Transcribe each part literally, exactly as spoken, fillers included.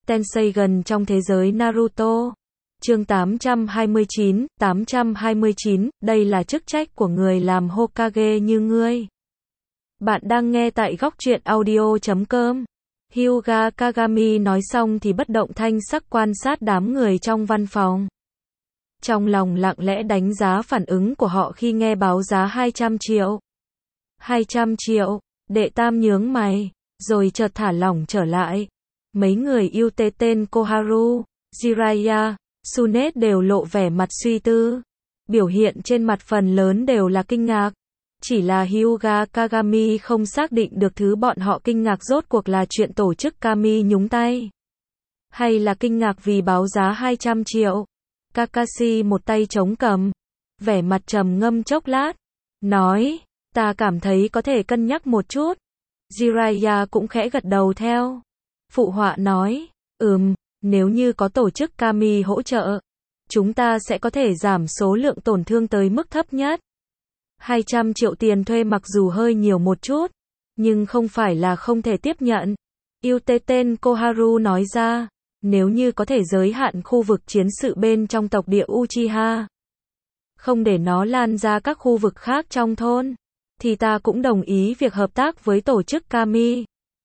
Tenseigan trong thế giới Naruto. Chương tám trăm hai mươi chín, tám trăm hai mươi chín, đây là chức trách của người làm Hokage như ngươi. Bạn đang nghe tại góc truyện audio chấm com. Hyuga Kagami nói xong thì bất động thanh sắc quan sát đám người trong văn phòng. Trong lòng lặng lẽ đánh giá phản ứng của họ khi nghe báo giá hai trăm triệu. hai trăm triệu, đệ tam nhướng mày, rồi chợt thả lỏng trở lại. Mấy người yêu tê tên Koharu, Jiraiya, Tsunade đều lộ vẻ mặt suy tư. Biểu hiện trên mặt phần lớn đều là kinh ngạc. Chỉ là Hyuga Kagami không xác định được thứ bọn họ kinh ngạc rốt cuộc là chuyện tổ chức Kami nhúng tay. Hay là kinh ngạc vì báo giá hai trăm triệu. Kakashi một tay chống cằm, vẻ mặt trầm ngâm chốc lát, nói, ta cảm thấy có thể cân nhắc một chút. Jiraiya cũng khẽ gật đầu theo. Phụ họa nói, ừm, nếu như có tổ chức Kami hỗ trợ, chúng ta sẽ có thể giảm số lượng tổn thương tới mức thấp nhất. hai trăm triệu tiền thuê mặc dù hơi nhiều một chút, nhưng không phải là không thể tiếp nhận. Yêu tê tên Koharu nói ra, nếu như có thể giới hạn khu vực chiến sự bên trong tộc địa Uchiha, không để nó lan ra các khu vực khác trong thôn, thì ta cũng đồng ý việc hợp tác với tổ chức Kami.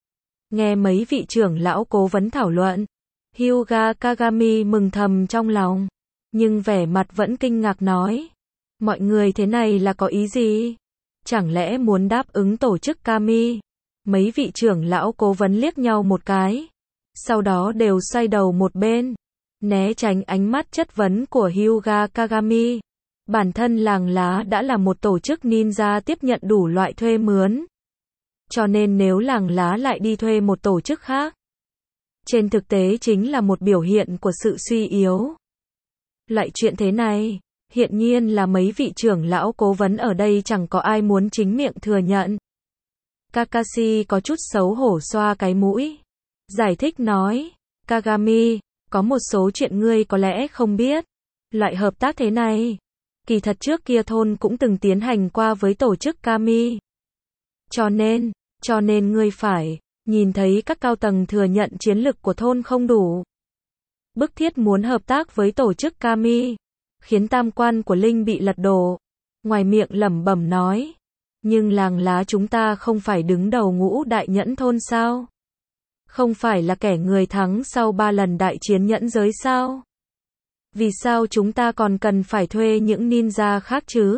Nghe mấy vị trưởng lão cố vấn thảo luận, Hyuga Kagami mừng thầm trong lòng, nhưng vẻ mặt vẫn kinh ngạc nói, mọi người thế này là có ý gì? Chẳng lẽ muốn đáp ứng tổ chức Kami? Mấy vị trưởng lão cố vấn liếc nhau một cái, sau đó đều xoay đầu một bên, né tránh ánh mắt chất vấn của Hyuga Kagami. Bản thân làng lá đã là một tổ chức ninja tiếp nhận đủ loại thuê mướn. Cho nên nếu làng lá lại đi thuê một tổ chức khác, trên thực tế chính là một biểu hiện của sự suy yếu. Loại chuyện thế này, hiện nhiên là mấy vị trưởng lão cố vấn ở đây chẳng có ai muốn chính miệng thừa nhận. Kakashi có chút xấu hổ xoa cái mũi, giải thích nói, Kagami, có một số chuyện ngươi có lẽ không biết. Loại hợp tác thế này, kỳ thật trước kia thôn cũng từng tiến hành qua với tổ chức Kami. Cho nên, cho nên ngươi phải nhìn thấy các cao tầng thừa nhận chiến lực của thôn không đủ, bức thiết muốn hợp tác với tổ chức Kami, khiến tam quan của Linh bị lật đổ. Ngoài miệng lẩm bẩm nói, nhưng làng lá chúng ta không phải đứng đầu ngũ đại nhẫn thôn sao? Không phải là kẻ người thắng sau ba lần đại chiến nhẫn giới sao? Vì sao chúng ta còn cần phải thuê những ninja khác chứ?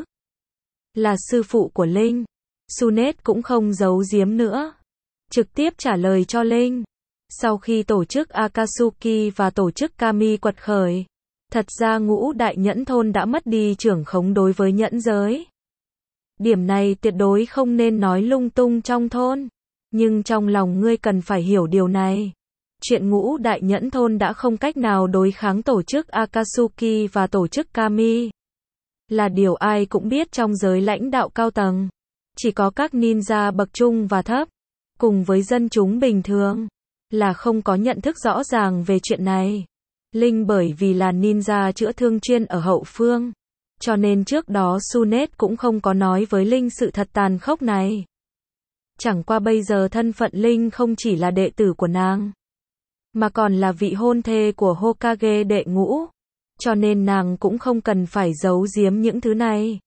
Là sư phụ của Linh, Tsunade cũng không giấu giếm nữa, trực tiếp trả lời cho Linh. Sau khi tổ chức Akatsuki và tổ chức Kami quật khởi, thật ra ngũ đại nhẫn thôn đã mất đi trưởng khống đối với nhẫn giới. Điểm này tuyệt đối không nên nói lung tung trong thôn, nhưng trong lòng ngươi cần phải hiểu điều này. Chuyện ngũ đại nhẫn thôn đã không cách nào đối kháng tổ chức Akatsuki và tổ chức Kami, là điều ai cũng biết trong giới lãnh đạo cao tầng. Chỉ có các ninja bậc trung và thấp, cùng với dân chúng bình thường, là không có nhận thức rõ ràng về chuyện này. Linh bởi vì là ninja chữa thương chuyên ở hậu phương, cho nên trước đó Tsunade cũng không có nói với Linh sự thật tàn khốc này. Chẳng qua bây giờ thân phận Linh không chỉ là đệ tử của nàng, mà còn là vị hôn thê của Hokage đệ ngũ, cho nên nàng cũng không cần phải giấu giếm những thứ này.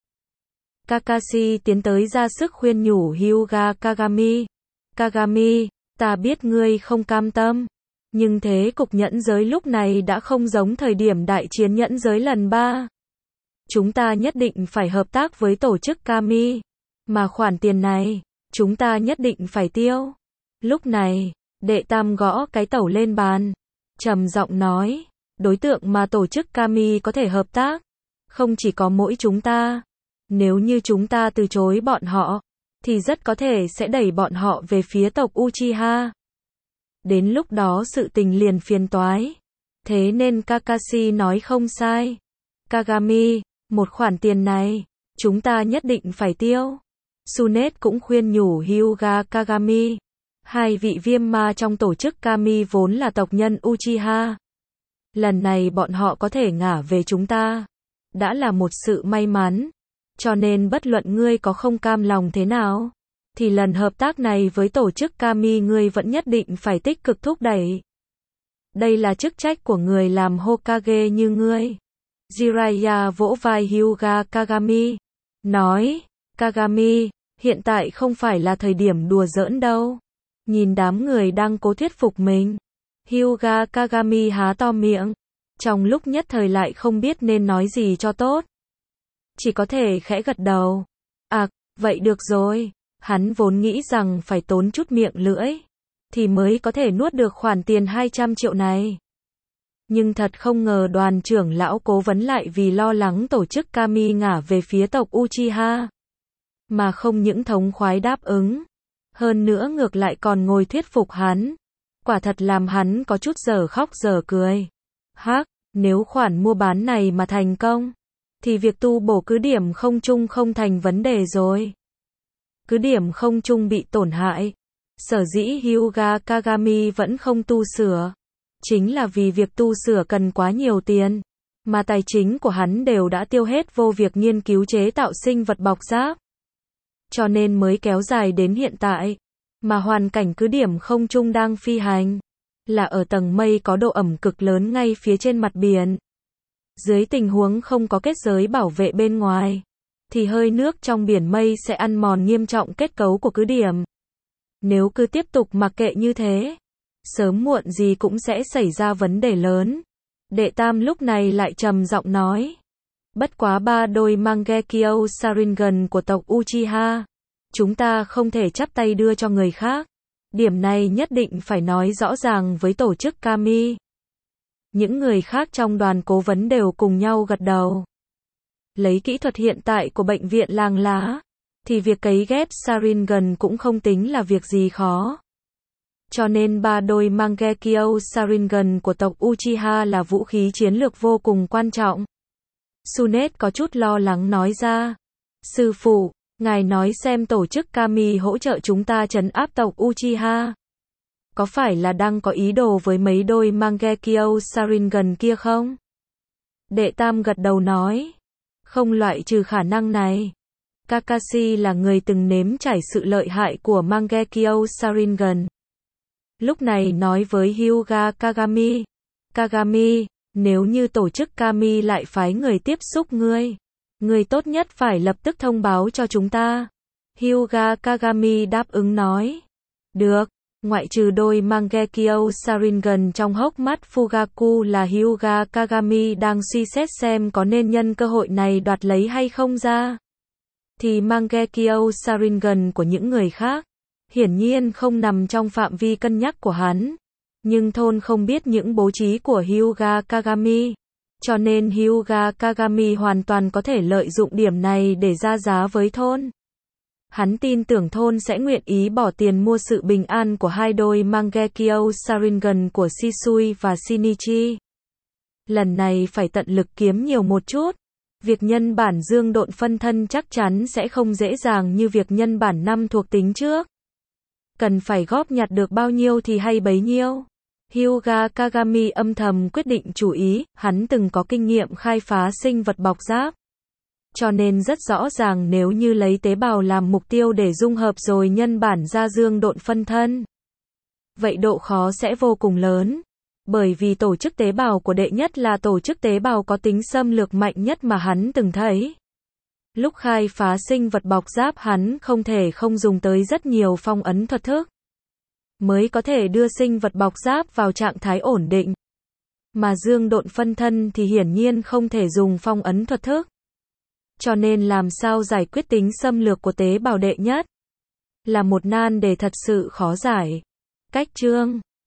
Kakashi tiến tới ra sức khuyên nhủ Hyuga Kagami. Kagami, ta biết ngươi không cam tâm, nhưng thế cục nhẫn giới lúc này đã không giống thời điểm đại chiến nhẫn giới lần ba. Chúng ta nhất định phải hợp tác với tổ chức Kami, mà khoản tiền này, chúng ta nhất định phải tiêu. Lúc này, đệ tam gõ cái tẩu lên bàn, trầm giọng nói, đối tượng mà tổ chức Kami có thể hợp tác, không chỉ có mỗi chúng ta. Nếu như chúng ta từ chối bọn họ, thì rất có thể sẽ đẩy bọn họ về phía tộc Uchiha. Đến lúc đó sự tình liền phiền toái. Thế nên Kakashi nói không sai. Kagami, một khoản tiền này, chúng ta nhất định phải tiêu. Tsunade cũng khuyên nhủ Hyuga Kagami. Hai vị viêm ma trong tổ chức Kami vốn là tộc nhân Uchiha. Lần này bọn họ có thể ngả về chúng ta, đã là một sự may mắn. Cho nên bất luận ngươi có không cam lòng thế nào, thì lần hợp tác này với tổ chức Kami ngươi vẫn nhất định phải tích cực thúc đẩy. Đây là chức trách của người làm Hokage như ngươi. Jiraiya vỗ vai Hyuga Kagami, nói, Kagami, hiện tại không phải là thời điểm đùa giỡn đâu. Nhìn đám người đang cố thuyết phục mình. Hyuga Kagami há to miệng, trong lúc nhất thời lại không biết nên nói gì cho tốt. Chỉ có thể khẽ gật đầu. À, vậy được rồi. Hắn vốn nghĩ rằng phải tốn chút miệng lưỡi thì mới có thể nuốt được khoản tiền hai trăm triệu này. Nhưng thật không ngờ đoàn trưởng lão cố vấn lại vì lo lắng tổ chức Kami ngả về phía tộc Uchiha mà không những thống khoái đáp ứng, hơn nữa ngược lại còn ngồi thuyết phục hắn. Quả thật làm hắn có chút dở khóc dở cười. Hắc, nếu khoản mua bán này mà thành công thì việc tu bổ cứ điểm không trung không thành vấn đề rồi. Cứ điểm không trung bị tổn hại, sở dĩ Hyuga Kagami vẫn không tu sửa, chính là vì việc tu sửa cần quá nhiều tiền, mà tài chính của hắn đều đã tiêu hết vô việc nghiên cứu chế tạo sinh vật bọc giáp. Cho nên mới kéo dài đến hiện tại, mà hoàn cảnh cứ điểm không trung đang phi hành, là ở tầng mây có độ ẩm cực lớn ngay phía trên mặt biển. Dưới tình huống không có kết giới bảo vệ bên ngoài, thì hơi nước trong biển mây sẽ ăn mòn nghiêm trọng kết cấu của cứ điểm. Nếu cứ tiếp tục mặc kệ như thế, sớm muộn gì cũng sẽ xảy ra vấn đề lớn. Đệ Tam lúc này lại trầm giọng nói. Bất quá ba đôi Mangekyo Sharingan của tộc Uchiha, chúng ta không thể chắp tay đưa cho người khác. Điểm này nhất định phải nói rõ ràng với tổ chức Kami. Những người khác trong đoàn cố vấn đều cùng nhau gật đầu. Lấy kỹ thuật hiện tại của bệnh viện làng lá, thì việc cấy ghép Sharingan cũng không tính là việc gì khó. Cho nên ba đôi Mangekyo Sharingan của tộc Uchiha là vũ khí chiến lược vô cùng quan trọng. Sunet có chút lo lắng nói ra. Sư phụ, ngài nói xem tổ chức Kami hỗ trợ chúng ta trấn áp tộc Uchiha. Có phải là đang có ý đồ với mấy đôi Mangekyo Sharingan kia không? Đệ Tam gật đầu nói. Không loại trừ khả năng này. Kakashi là người từng nếm trải sự lợi hại của Mangekyo Sharingan. Lúc này nói với Hyuga Kagami. Kagami, nếu như tổ chức Kami lại phái người tiếp xúc ngươi, ngươi tốt nhất phải lập tức thông báo cho chúng ta. Hyuga Kagami đáp ứng nói. Được, ngoại trừ đôi Mangekyo Sharingan trong hốc mắt Fugaku là Hyuga Kagami đang suy xét xem có nên nhân cơ hội này đoạt lấy hay không ra. Thì Mangekyo Sharingan của những người khác, hiển nhiên không nằm trong phạm vi cân nhắc của hắn. Nhưng thôn không biết những bố trí của Hyuga Kagami. Cho nên Hyuga Kagami hoàn toàn có thể lợi dụng điểm này để ra giá với thôn. Hắn tin tưởng thôn sẽ nguyện ý bỏ tiền mua sự bình an của hai đôi Mangekyo Sharingan của Shisui và Shinichi. Lần này phải tận lực kiếm nhiều một chút. Việc nhân bản dương độn phân thân chắc chắn sẽ không dễ dàng như việc nhân bản năm thuộc tính trước. Cần phải góp nhặt được bao nhiêu thì hay bấy nhiêu. Hyuga Kagami âm thầm quyết định chủ ý, hắn từng có kinh nghiệm khai phá sinh vật bọc giáp. Cho nên rất rõ ràng nếu như lấy tế bào làm mục tiêu để dung hợp rồi nhân bản ra dương độn phân thân, vậy độ khó sẽ vô cùng lớn. Bởi vì tổ chức tế bào của đệ nhất là tổ chức tế bào có tính xâm lược mạnh nhất mà hắn từng thấy. Lúc khai phá sinh vật bọc giáp hắn không thể không dùng tới rất nhiều phong ấn thuật thức, mới có thể đưa sinh vật bọc giáp vào trạng thái ổn định. Mà dương độn phân thân thì hiển nhiên không thể dùng phong ấn thuật thức. Cho nên làm sao giải quyết tính xâm lược của tế bào đệ nhất là một nan đề thật sự khó giải. Cách chương